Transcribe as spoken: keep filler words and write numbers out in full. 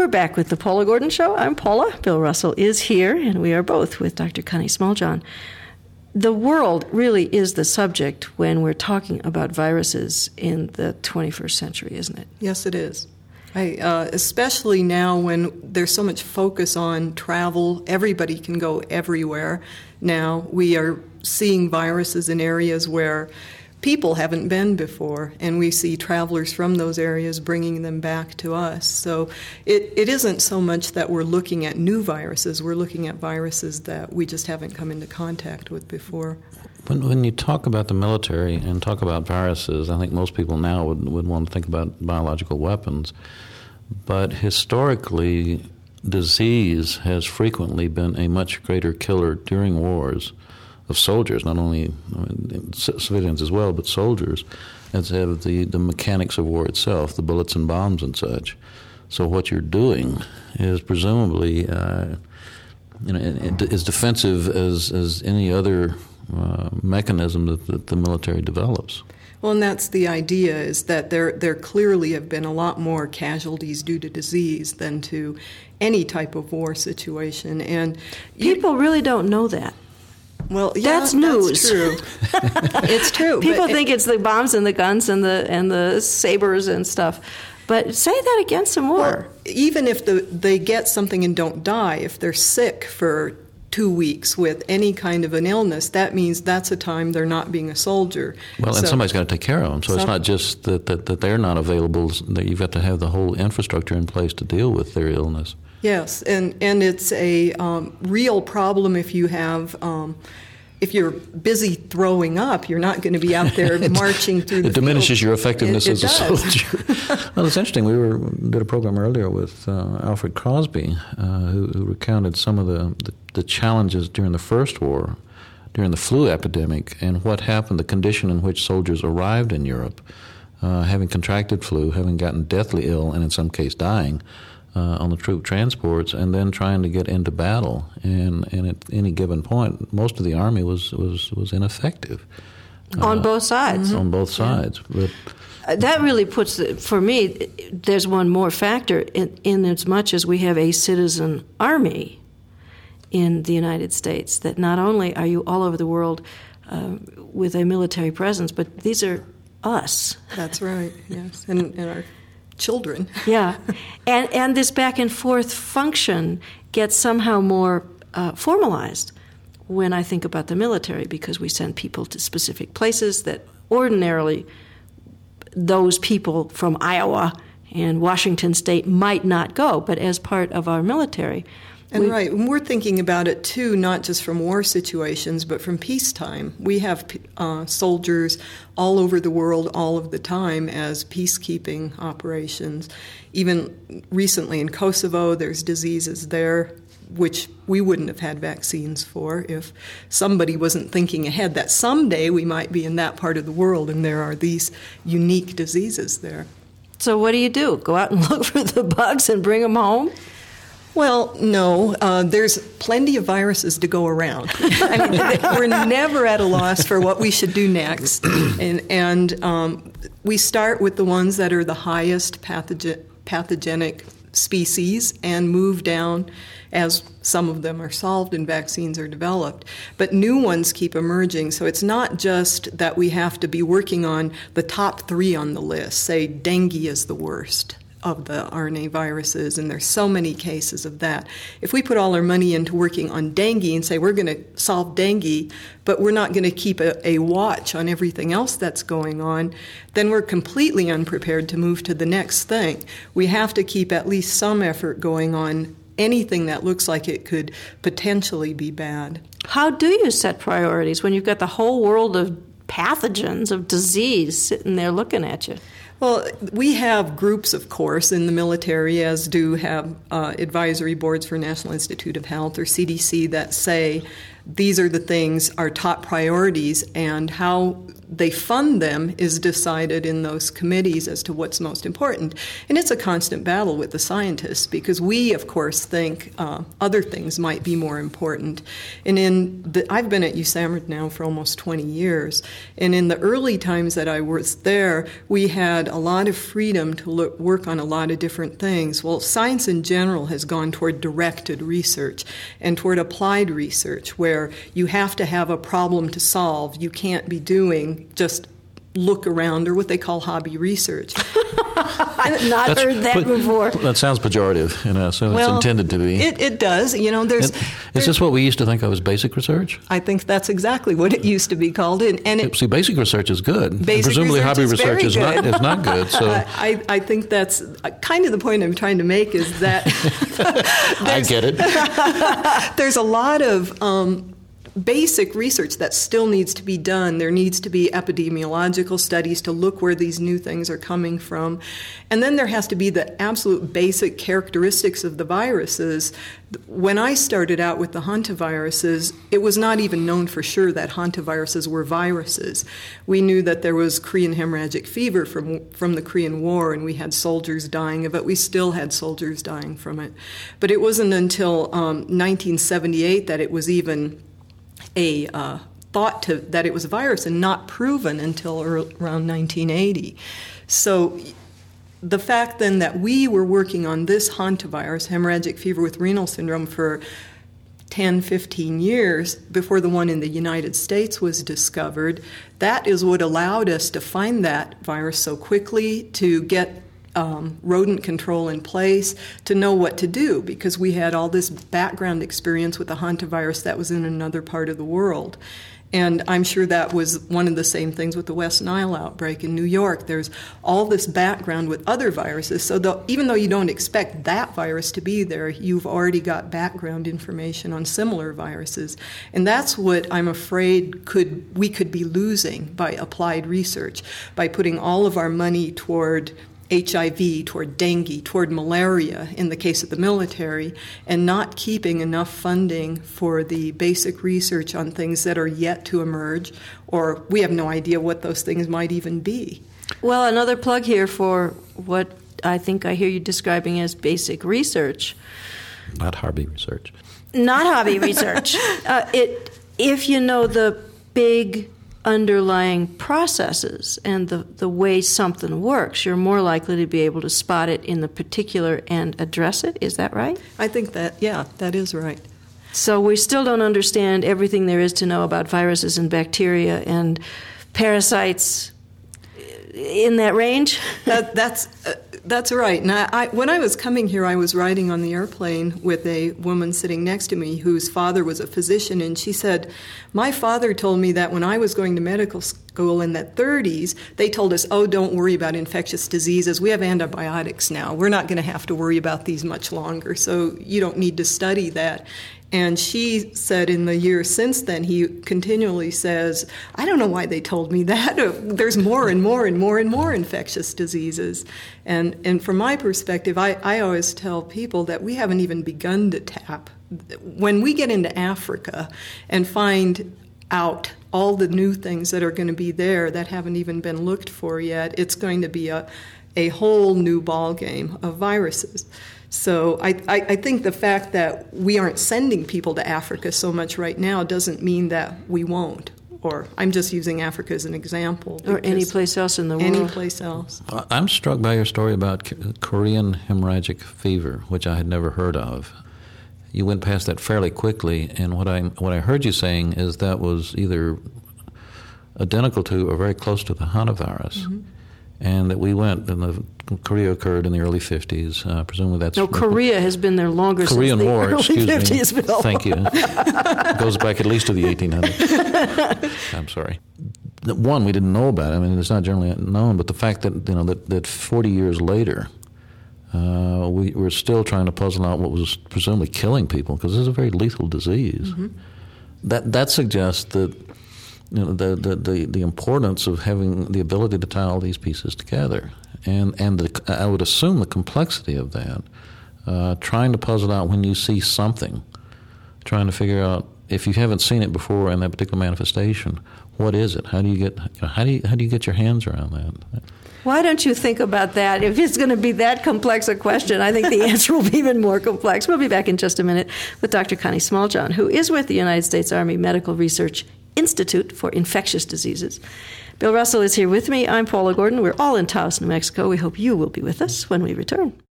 We're back with the Paula Gordon Show. I'm Paula. Bill Russell is here, and we are both with Doctor Connie Smalljohn. The world really is the subject when we're talking about viruses in the twenty-first century, isn't it? Yes, it is. I, uh, especially now when there's so much focus on travel. Everybody can go everywhere now. We are seeing viruses in areas where people haven't been before, and we see travelers from those areas bringing them back to us. So it, it isn't so much that we're looking at new viruses, we're looking at viruses that we just haven't come into contact with before. When, when you talk about the military and talk about viruses, I think most people now would, would want to think about biological weapons. But historically, disease has frequently been a much greater killer during wars of soldiers, not only I mean, civilians as well, but soldiers, as have the, the mechanics of war itself, the bullets and bombs and such. So what you're doing is presumably uh, you know, as defensive as, as any other uh, mechanism that, that the military develops. Well, and that's the idea, is that there there clearly have been a lot more casualties due to disease than to any type of war situation. And people you, really don't know that. Well, yeah, that's news. That's true. It's true. People but think it, it's the bombs and the guns and the and the sabers and stuff. But say that again some more. Well, even if the, they get something and don't die, if they're sick for two weeks with any kind of an illness, that means that's a time they're not being a soldier. Well, so, and somebody's got to take care of them. So some, it's not just that, that, that they're not available, that you've got to have the whole infrastructure in place to deal with their illness. Yes, and, and it's a um, real problem if you have, um, if you're busy throwing up, you're not going to be out there marching through the It diminishes field. your effectiveness it, it as a does. soldier. Well, it's interesting. We were did a program earlier with uh, Alfred Crosby, uh, who, who recounted some of the, the, the challenges during the First War, during the flu epidemic, and what happened, the condition in which soldiers arrived in Europe, uh, having contracted flu, having gotten deathly ill, and in some case dying, Uh, on the troop transports, and then trying to get into battle. And, and at any given point, most of the Army was, was, was ineffective. On uh, both sides. On both sides. Yeah. But that really puts, the, for me, there's one more factor in, in as much as we have a citizen army in the United States, that not only are you all over the world uh, with a military presence, but these are us. That's right, yes, and, and our children. Yeah, and and this back and forth function gets somehow more uh, formalized when I think about the military, because we send people to specific places that ordinarily those people from Iowa and Washington State might not go, but as part of our military. And we, right, and we're thinking about it too, not just from war situations, but from peacetime. We have uh, soldiers all over the world all of the time as peacekeeping operations. Even recently in Kosovo, there's diseases there which we wouldn't have had vaccines for if somebody wasn't thinking ahead that someday we might be in that part of the world and there are these unique diseases there. So what do you do? Go out and look for the bugs and bring them home? Well, no. Uh, there's plenty of viruses to go around. I mean, we're never at a loss for what we should do next. And, and um, we start with the ones that are the highest pathogen, pathogenic species and move down as some of them are solved and vaccines are developed. But new ones keep emerging, so it's not just that we have to be working on the top three on the list. Say dengue is the worst of the R N A viruses, and there's so many cases of that. If we put all our money into working on dengue and say we're going to solve dengue, but we're not going to keep a, a watch on everything else that's going on, then we're completely unprepared to move to the next thing. We have to keep at least some effort going on anything that looks like it could potentially be bad. How do you set priorities when you've got the whole world of pathogens, of disease, sitting there looking at you? Well, we have groups, of course, in the military, as do have uh, advisory boards for National Institute of Health or C D C that say these are the things, our top priorities, and how they fund them is decided in those committees as to what's most important. And it's a constant battle with the scientists because we, of course, think uh, other things might be more important. And in the, I've been at U S A M R I D now for almost twenty years. And in the early times that I was there, we had a lot of freedom to look, work on a lot of different things. Well, science in general has gone toward directed research and toward applied research, where you have to have a problem to solve. You can't be doing just look around or what they call hobby research. I've not That's, heard that but, before. That sounds pejorative, you know, so well, it's intended to be. It, it does. You know, there's, it, there's... Is this what we used to think of as basic research? I think that's exactly what it used to be called. And, and it, See, basic research is good. Basic presumably research hobby is research is good. not, is not good. So I, I think that's kind of the point I'm trying to make is that... I get it. There's a lot of... Um, basic research that still needs to be done. There needs to be epidemiological studies to look where these new things are coming from. And then there has to be the absolute basic characteristics of the viruses. When I started out with the hantaviruses, it was not even known for sure that hantaviruses were viruses. We knew that there was Korean hemorrhagic fever from, from the Korean War, and we had soldiers dying of it. We still had soldiers dying from it. But it wasn't until um, nineteen seventy-eight that it was even a uh, thought to, that it was a virus and not proven until early, around nineteen eighty. So the fact then that we were working on this hantavirus, hemorrhagic fever with renal syndrome, for ten, fifteen years before the one in the United States was discovered, that is what allowed us to find that virus so quickly, to get Um, rodent control in place, to know what to do, because we had all this background experience with the hantavirus that was in another part of the world. And I'm sure that was one of the same things with the West Nile outbreak in New York. There's all this background with other viruses, so the, even though you don't expect that virus to be there, you've already got background information on similar viruses. And that's what I'm afraid could we could be losing by applied research, by putting all of our money toward H I V, toward dengue, toward malaria in the case of the military, and not keeping enough funding for the basic research on things that are yet to emerge, or we have no idea what those things might even be. Well, another plug here for what I think I hear you describing as basic research. Not hobby research. Not hobby research. Uh, it, if you know the big underlying processes and the, the way something works, you're more likely to be able to spot it in the particular and address it. Is that right? I think that, yeah, that is right. So we still don't understand everything there is to know about viruses and bacteria and parasites in that range? that, that's uh, that's right. And I, I, when I was coming here, I was riding on the airplane with a woman sitting next to me whose father was a physician, and she said, my father told me that when I was going to medical school in the thirties, they told us, oh, don't worry about infectious diseases. We have antibiotics now. We're not going to have to worry about these much longer, so you don't need to study that. And she said in the years since then, he continually says, I don't know why they told me that. There's more and more and more and more infectious diseases. And and from my perspective, I, I always tell people that we haven't even begun to tap. When we get into Africa and find out all the new things that are going to be there that haven't even been looked for yet, it's going to be a, a whole new ballgame of viruses. So I, I, I think the fact that we aren't sending people to Africa so much right now doesn't mean that we won't. Or I'm just using Africa as an example. Or any place else in the world. Any place else. I'm struck by your story about Korean hemorrhagic fever, which I had never heard of. You went past that fairly quickly, and what I what I heard you saying is that was either identical to or very close to the hantavirus. Mm-hmm. And that we went, and the Korea occurred in the early fifties. Uh, presumably that's... No, Korea has been there longer Korean since the War, early excuse fifties. Me. Bill. Thank you. It goes back at least to the eighteen hundreds. I'm sorry. One, we didn't know about it. I mean, it's not generally known, but the fact that, you know, that, that forty years later, uh, we were still trying to puzzle out what was presumably killing people, because this is a very lethal disease. Mm-hmm. That that suggests that, you know, the, the, the, the importance of having the ability to tie all these pieces together. And and the, I would assume the complexity of that, uh, trying to puzzle out when you see something, trying to figure out, if you haven't seen it before in that particular manifestation, what is it? How do you get how do you how do you get your hands around that? Why don't you think about that? If it's going to be that complex a question, I think the answer will be even more complex. We'll be back in just a minute with Doctor Connie Smalljohn, who is with the United States Army Medical Research Institute for Infectious Diseases. Bill Russell is here with me. I'm Paula Gordon. We're all in Taos, New Mexico. We hope you will be with us when we return.